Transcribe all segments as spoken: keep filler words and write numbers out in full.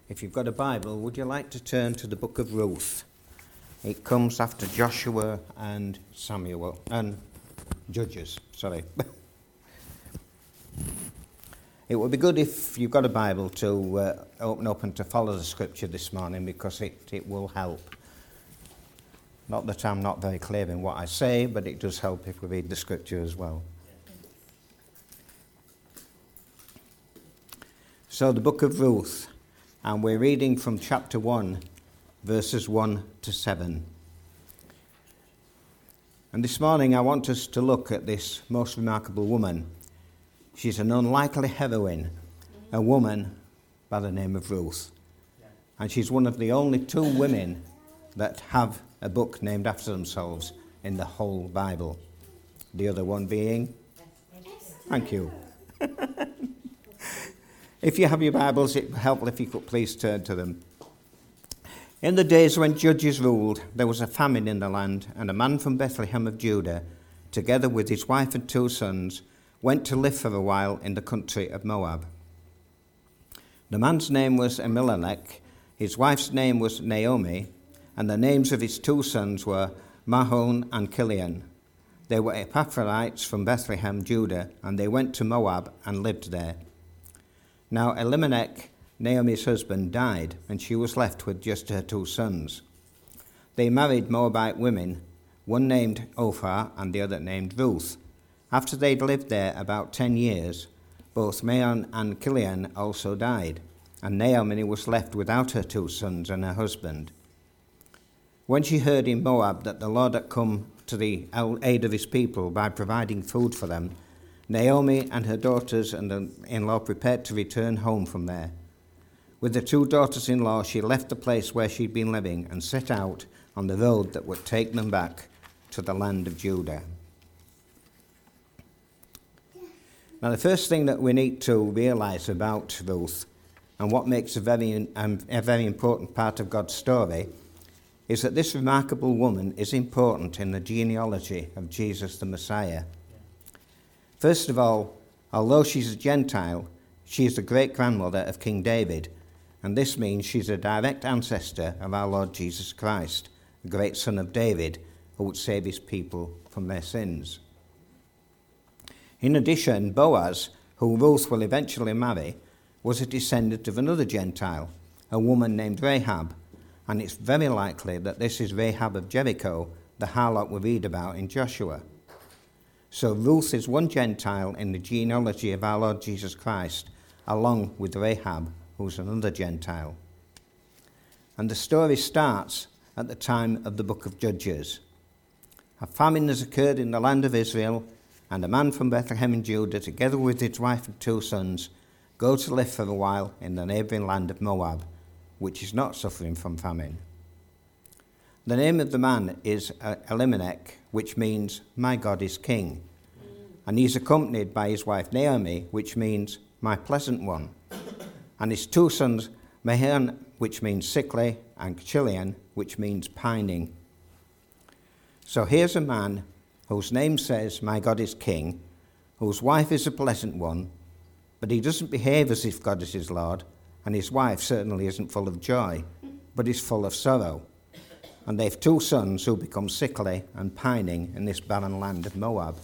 If you've got a Bible, would you like to turn to the book of Ruth? It comes after Joshua and Samuel, and Judges, sorry. It would be good if you've got a Bible to uh, open up and to follow the scripture this morning, because it, it will help. Not that I'm not very clear in what I say, but it does help if we read the scripture as well. So the book of Ruth, and we're reading from chapter one, verses one to seven. And this morning I want us to look at this most remarkable woman. She's an unlikely heroine, a woman by the name of Ruth. And she's one of the only two women that have a book named after themselves in the whole Bible. The other one being? Thank you. If you have your Bibles, it would help if you could please turn to them. In the days when judges ruled, there was a famine in the land, and a man from Bethlehem of Judah, together with his wife and two sons, went to live for a while in the country of Moab. The man's name was Elimelech, his wife's name was Naomi, and the names of his two sons were Mahlon and Chilion. They were Epaphrahites from Bethlehem, Judah, and they went to Moab and lived there. Now Elimelech, Naomi's husband, died, and she was left with just her two sons. They married Moabite women, one named Orpah and the other named Ruth. After they'd lived there about ten years, both Mahlon and Chilion also died, and Naomi was left without her two sons and her husband. When she heard in Moab that the Lord had come to the aid of his people by providing food for them, Naomi and her daughters and the in-law prepared to return home from there. With the two daughters-in-law, she left the place where she'd been living and set out on the road that would take them back to the land of Judah. Now, the first thing that we need to realize about Ruth, and what makes a very, um, a very important part of God's story, is that this remarkable woman is important in the genealogy of Jesus the Messiah. First of all, although she's a Gentile, she is the great-grandmother of King David, and this means she's a direct ancestor of our Lord Jesus Christ, the great son of David, who would save his people from their sins. In addition, Boaz, who Ruth will eventually marry, was a descendant of another Gentile, a woman named Rahab, and it's very likely that this is Rahab of Jericho, the harlot we read about in Joshua. So Ruth is one Gentile in the genealogy of our Lord Jesus Christ, along with Rahab, who's another Gentile. And the story starts at the time of the book of Judges. A famine has occurred in the land of Israel, and a man from Bethlehem in Judah, together with his wife and two sons, go to live for a while in the neighbouring land of Moab, which is not suffering from famine. The name of the man is Elimelech, which means, my God is king. And he's accompanied by his wife Naomi, which means, my pleasant one. And his two sons, Mahlon, which means sickly, and Chilion, which means pining. So here's a man whose name says, my God is king, whose wife is a pleasant one, but he doesn't behave as if God is his Lord, and his wife certainly isn't full of joy, but is full of sorrow. And they've two sons who become sickly and pining in this barren land of Moab.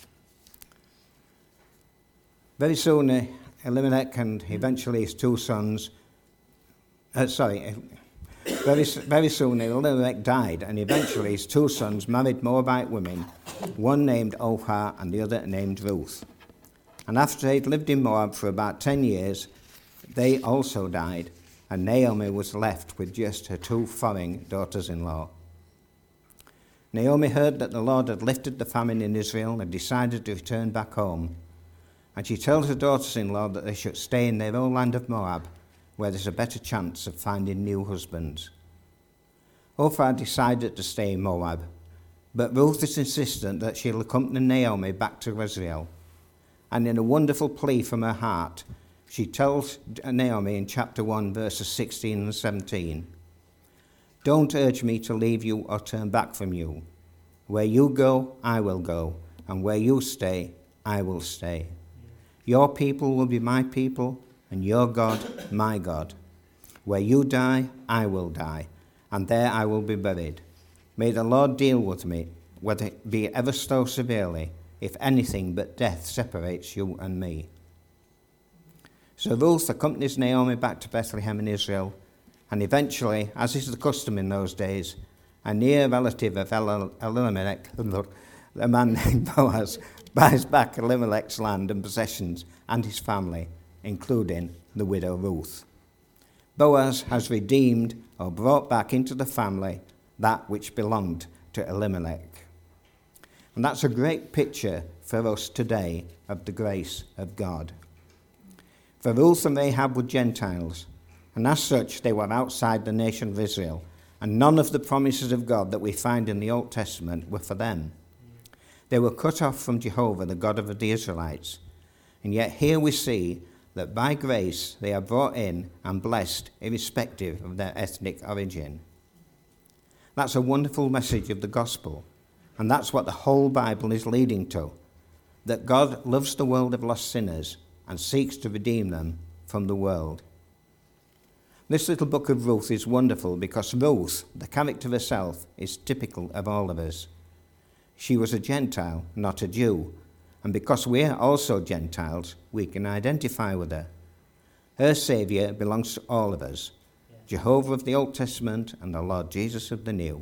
Very soon, Elimelech and eventually his two sons, uh, sorry, very, very soon Elimelech died, and eventually his two sons married Moabite women, one named Orpah and the other named Ruth. And after they'd lived in Moab for about ten years, they also died, and Naomi was left with just her two foreign daughters-in-law. Naomi heard that the Lord had lifted the famine in Israel and decided to return back home. And she told her daughters-in-law that they should stay in their own land of Moab, where there's a better chance of finding new husbands. Orpah decided to stay in Moab, but Ruth is insistent that she'll accompany Naomi back to Israel. And in a wonderful plea from her heart, she tells Naomi in chapter one, verses sixteen and seventeen, don't urge me to leave you or turn back from you. Where you go, I will go, and where you stay, I will stay. Your people will be my people, and your God, my God. Where you die, I will die, and there I will be buried. May the Lord deal with me, whether it be ever so severely, if anything but death separates you and me." So Ruth accompanies Naomi back to Bethlehem in Israel, and eventually, as is the custom in those days, a near relative of Elimelech, a man named Boaz, buys back Elimelech's land and possessions and his family, including the widow Ruth. Boaz has redeemed or brought back into the family that which belonged to Elimelech. And that's a great picture for us today of the grace of God. For Ruth and Rahab were Gentiles, and as such they were outside the nation of Israel, and none of the promises of God that we find in the Old Testament were for them. They were cut off from Jehovah, the God of the Israelites, and yet here we see that by grace they are brought in and blessed irrespective of their ethnic origin. That's a wonderful message of the gospel, and that's what the whole Bible is leading to, that God loves the world of lost sinners and seeks to redeem them from the world. This little book of Ruth is wonderful because Ruth, the character herself, is typical of all of us. She was a Gentile, not a Jew, and because we are also Gentiles, we can identify with her. Her Saviour belongs to all of us, Jehovah of the Old Testament and the Lord Jesus of the New.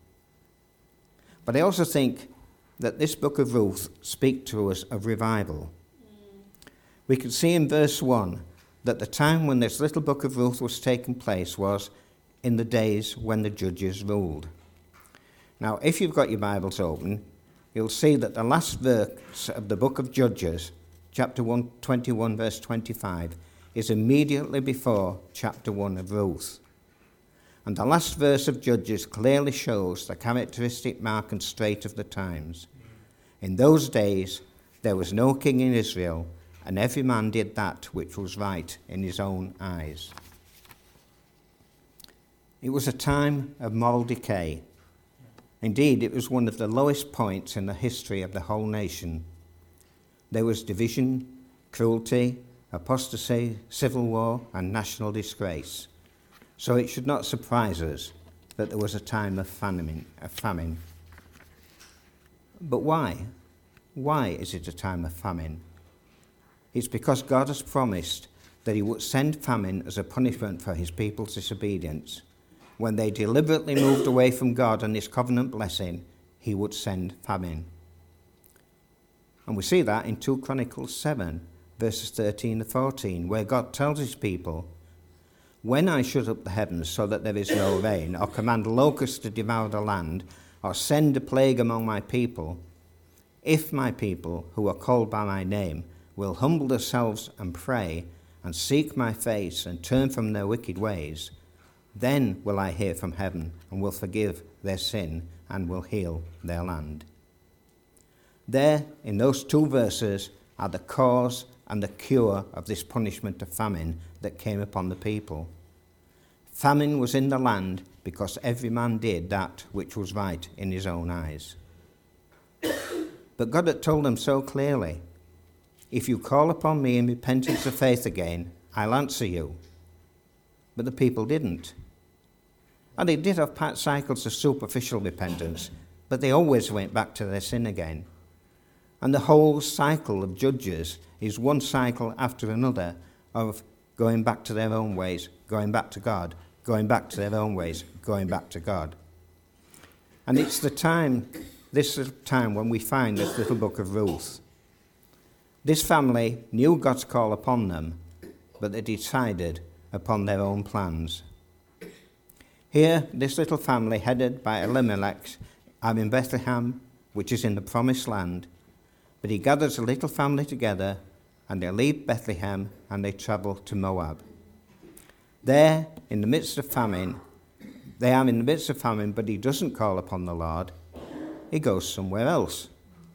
But I also think that this book of Ruth speaks to us of revival. We can see in verse one that the time when this little book of Ruth was taking place was in the days when the judges ruled. Now, if you've got your Bibles open, you'll see that the last verse of the book of Judges, chapter one, twenty-one, verse twenty-five, is immediately before chapter one of Ruth. And the last verse of Judges clearly shows the characteristic mark and trait of the times. In those days, there was no king in Israel, and every man did that which was right in his own eyes. It was a time of moral decay. Indeed, it was one of the lowest points in the history of the whole nation. There was division, cruelty, apostasy, civil war, and national disgrace. So it should not surprise us that there was a time of famine. Of famine. But why? Why is it a time of famine? It's because God has promised that he would send famine as a punishment for his people's disobedience. When they deliberately moved away from God and his covenant blessing, he would send famine. And we see that in Second Chronicles seven, verses thirteen to fourteen, where God tells his people, "When I shut up the heavens so that there is no rain, or command locusts to devour the land, or send a plague among my people, if my people, who are called by my name, will humble themselves and pray, and seek my face, and turn from their wicked ways, then will I hear from heaven, and will forgive their sin, and will heal their land." There, in those two verses, are the cause and the cure of this punishment of famine that came upon the people. Famine was in the land because every man did that which was right in his own eyes. But God had told them so clearly, "If you call upon me in repentance of faith again, I'll answer you." But the people didn't. And they did have part cycles of superficial repentance, but they always went back to their sin again. And the whole cycle of Judges is one cycle after another of going back to their own ways, going back to God, going back to their own ways, going back to God. And it's the time, this time when we find this little book of Ruth. This family knew God's call upon them, but they decided upon their own plans. Here, this little family, headed by Elimelech, are in Bethlehem, which is in the promised land, but he gathers a little family together, and they leave Bethlehem and they travel to Moab. There, in the midst of famine, they are in the midst of famine, but he doesn't call upon the Lord. He goes somewhere else.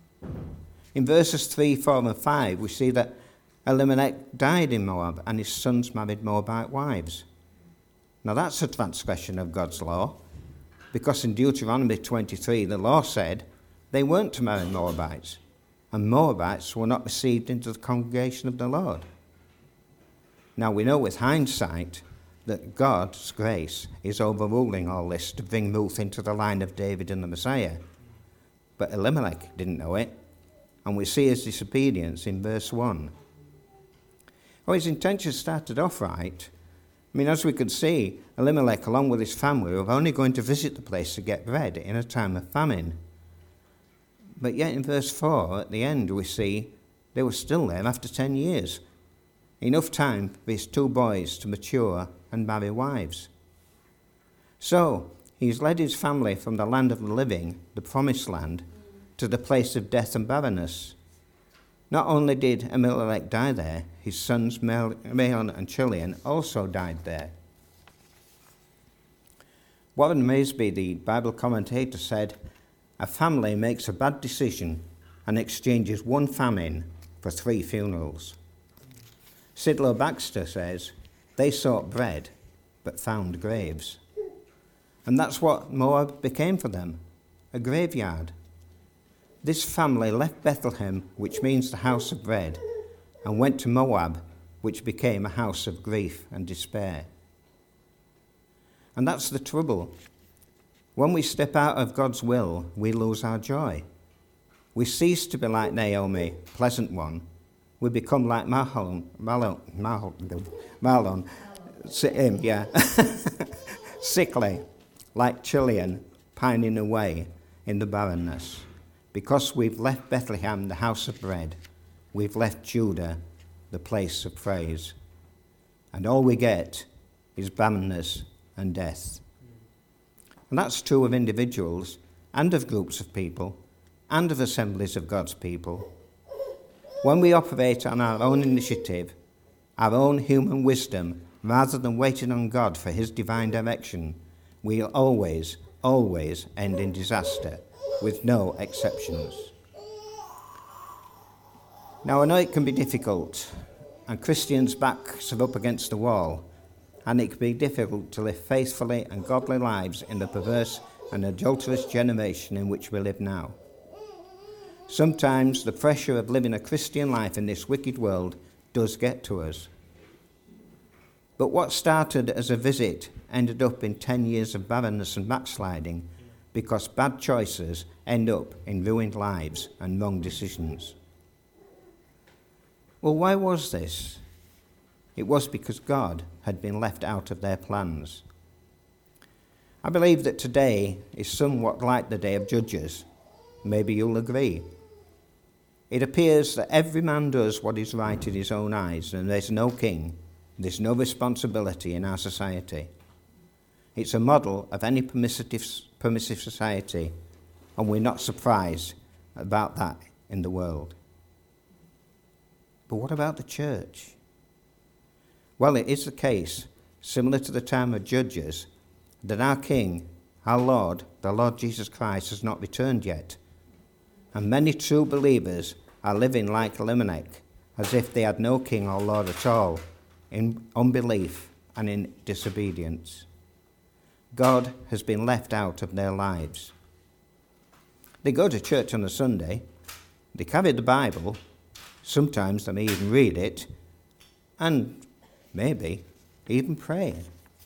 In verses three, four, and five, we see that Elimelech died in Moab and his sons married Moabite wives. Now that's a transgression of God's law, because in Deuteronomy twenty-three, the law said they weren't to marry Moabites, and Moabites were not received into the congregation of the Lord. Now we know with hindsight that God's grace is overruling all this to bring Ruth into the line of David and the Messiah. But Elimelech didn't know it, and we see his disobedience in verse one. Well, his intentions started off right. I mean, as we could see, Elimelech, along with his family, were only going to visit the place to get bread in a time of famine. But yet in verse four, at the end, we see they were still there after ten years. Enough time for his two boys to mature and marry wives. So, he's led his family from the land of the living, the promised land, to the place of death and barrenness. Not only did Elimelech die there, his sons Mahlon and Chilion also died there. Warren Maysby, the Bible commentator, said, "A family makes a bad decision and exchanges one famine for three funerals." Sidlow Baxter says, "They sought bread, but found graves." And that's what Moab became for them, a graveyard. This family left Bethlehem, which means the house of bread, and went to Moab, which became a house of grief and despair. And that's the trouble. When we step out of God's will, we lose our joy. We cease to be like Naomi, pleasant one. We become like Mahlon, Mahlon, Mahlon, Mahlon, him, yeah, sickly, like Chilion, pining away in the barrenness. Because we've left Bethlehem, the house of bread, we've left Judah, the place of praise. And all we get is barrenness and death. And that's true of individuals and of groups of people and of assemblies of God's people. When we operate on our own initiative, our own human wisdom, rather than waiting on God for his divine direction, we'll always, always end in disaster, with no exceptions. Now, I know it can be difficult, and Christians' backs are up against the wall, and it can be difficult to live faithfully and godly lives in the perverse and adulterous generation in which we live now. Sometimes the pressure of living a Christian life in this wicked world does get to us. But what started as a visit ended up in ten years of barrenness and backsliding, because bad choices end up in ruined lives and wrong decisions. Well, why was this? It was because God had been left out of their plans. I believe that today is somewhat like the day of Judges. Maybe you'll agree. It appears that every man does what is right in his own eyes, and there's no king, there's no responsibility in our society. It's a model of any permissive, permissive society, and we're not surprised about that in the world. But what about the church? Well, it is the case, similar to the time of Judges, that our King, our Lord, the Lord Jesus Christ, has not returned yet. And many true believers are living like Elimelech, as if they had no king or Lord at all, in unbelief and in disobedience. God has been left out of their lives. They go to church on a Sunday, they carry the Bible, sometimes they may even read it, and maybe even pray.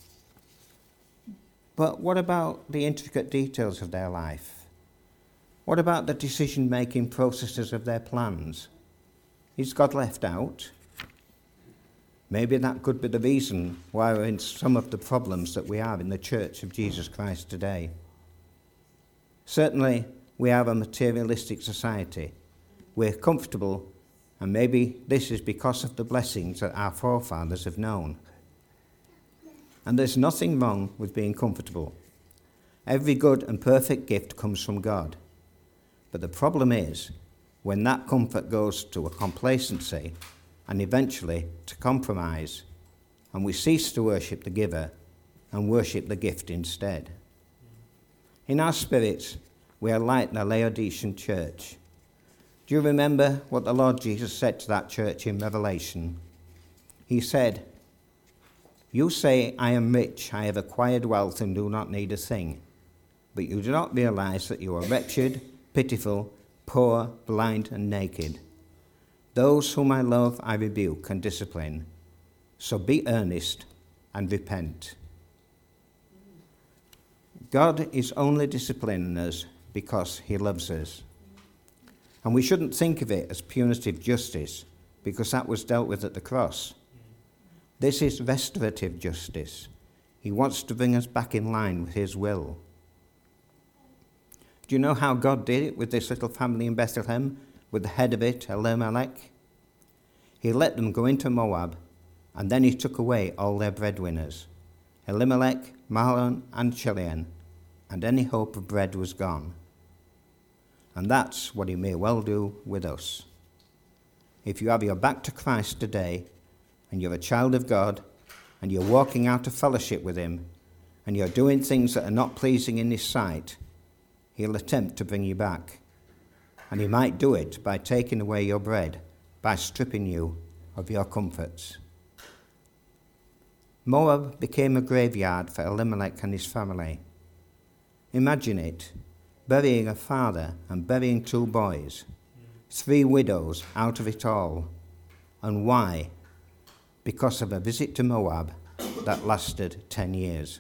But what about the intricate details of their life? What about the decision-making processes of their plans? Is God left out? Maybe that could be the reason why we're in some of the problems that we are in the Church of Jesus Christ today. Certainly, we are a materialistic society. We're comfortable, and maybe this is because of the blessings that our forefathers have known. And there's nothing wrong with being comfortable. Every good and perfect gift comes from God. But the problem is when that comfort goes to a complacency and eventually to compromise, and we cease to worship the giver and worship the gift instead. In our spirits, we are like the Laodicean church. Do you remember what the Lord Jesus said to that church in Revelation? He said, "You say, I am rich, I have acquired wealth and do not need a thing. But you do not realize that you are wretched, pitiful, poor, blind, and naked. Those whom I love I rebuke and discipline. So be earnest and repent. God is only disciplining us because he loves us. And we shouldn't think of it as punitive justice, because that was dealt with at the cross. This is restorative justice. He wants to bring us back in line with his will. Do you know how God did it with this little family in Bethlehem, with the head of it, Elimelech? He let them go into Moab, and then he took away all their breadwinners, Elimelech, Mahlon, and Chilion, and any hope of bread was gone. And that's what he may well do with us. If you have your back to Christ today, and you're a child of God, and you're walking out of fellowship with him, and you're doing things that are not pleasing in his sight, he'll attempt to bring you back. And he might do it by taking away your bread, by stripping you of your comforts. Moab became a graveyard for Elimelech and his family. Imagine it, burying a father and burying two boys, three widows out of it all. And why? Because of a visit to Moab that lasted ten years.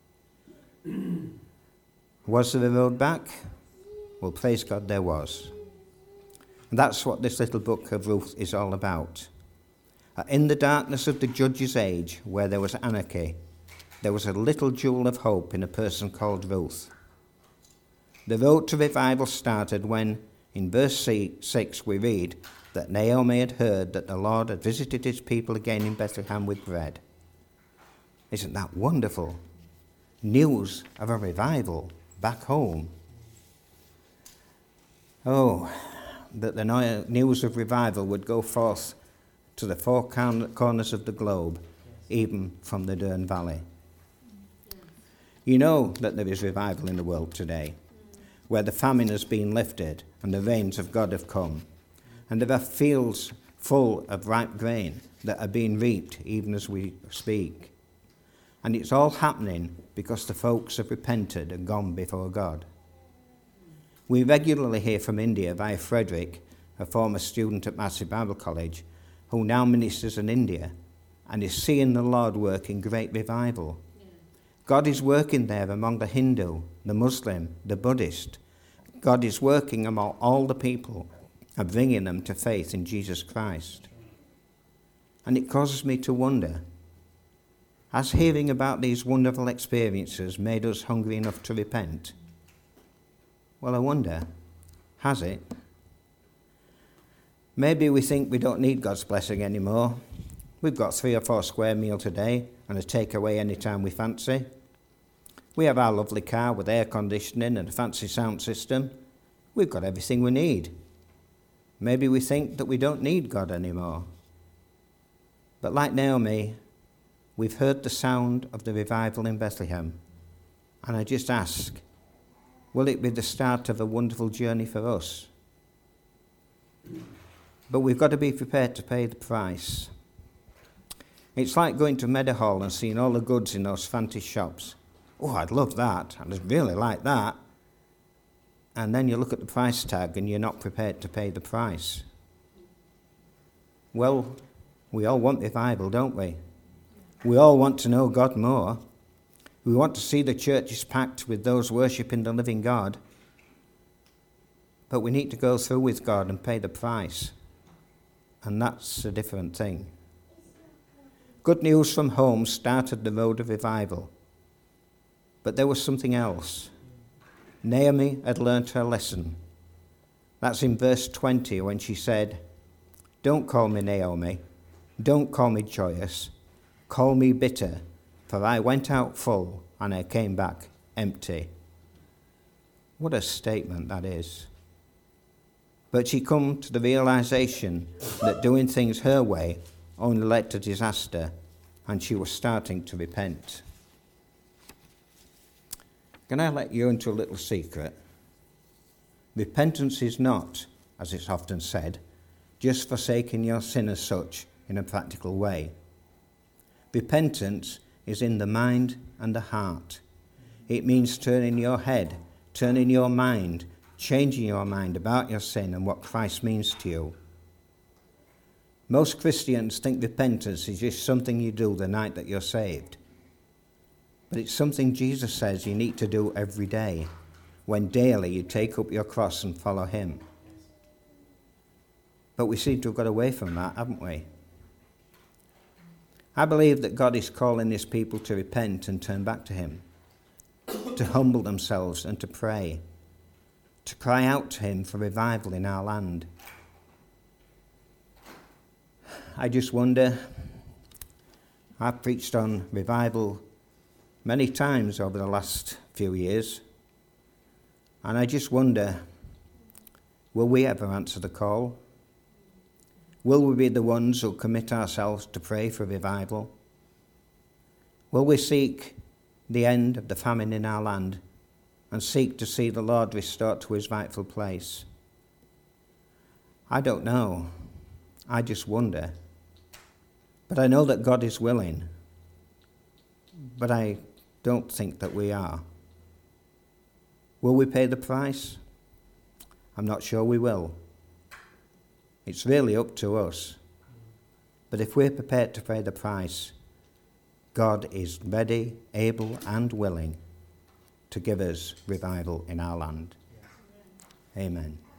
Was there a road back? Well, praise God, there was. And that's what this little book of Ruth is all about. In the darkness of the judge's age, where there was anarchy, there was a little jewel of hope in a person called Ruth. The road to revival started when, in verse six, we read that Naomi had heard that the Lord had visited his people again in Bethlehem with bread. Isn't that wonderful? News of a revival back home. Oh, that the news of revival would go forth to the four corners of the globe, even from the Dern Valley. You know that there is revival in the world today, where the famine has been lifted and the rains of God have come, and there are fields full of ripe grain that are being reaped even as we speak. And it's all happening because the folks have repented and gone before God. We regularly hear from India via Frederick, a former student at Massey Bible College, who now ministers in India and is seeing the Lord work in great revival. Yeah. God is working there among the Hindu, the Muslim, the Buddhist. God is working among all the people and bringing them to faith in Jesus Christ. And it causes me to wonder, has hearing about these wonderful experiences made us hungry enough to repent? Well, I wonder, has it? Maybe we think we don't need God's blessing anymore. We've got three or four square meals a day and a takeaway anytime we fancy. We have our lovely car with air conditioning and a fancy sound system. We've got everything we need. Maybe we think that we don't need God anymore. But like Naomi, we've heard the sound of the revival in Bethlehem. And I just ask, will it be the start of a wonderful journey for us? But we've got to be prepared to pay the price. It's like going to Meadowhall and seeing all the goods in those fancy shops. Oh, I'd love that. I'd really like that. And then you look at the price tag and you're not prepared to pay the price. Well, we all want revival, don't we? We all want to know God more. We want to see the churches packed with those worshipping the living God. But we need to go through with God and pay the price. And that's a different thing. Good News from Home started the road of revival. But there was something else. Naomi had learnt her lesson. That's in verse twenty when she said, "Don't call me Naomi, don't call me joyous, call me bitter, for I went out full and I came back empty." What a statement that is. But she come to the realization that doing things her way only led to disaster, and she was starting to repent. Can I let you into a little secret? Repentance is not, as it's often said, just forsaking your sin as such in a practical way. Repentance is in the mind and the heart. It means turning your head, turning your mind, changing your mind about your sin and what Christ means to you. Most Christians think repentance is just something you do the night that you're saved. But it's something Jesus says you need to do every day, when daily you take up your cross and follow him. But we seem to have got away from that, haven't we? I believe that God is calling his people to repent and turn back to him, to humble themselves and to pray, to cry out to him for revival in our land. I just wonder, I've preached on revival many times over the last few years, and I just wonder, will we ever answer the call? Will we be the ones who commit ourselves to pray for revival? Will we seek the end of the famine in our land and seek to see the Lord restored to his rightful place? I don't know. I just wonder. But I know that God is willing. But I don't think that we are. Will we pay the price? I'm not sure we will. It's really up to us. But if we're prepared to pay the price, God is ready, able, and willing to give us revival in our land. Amen.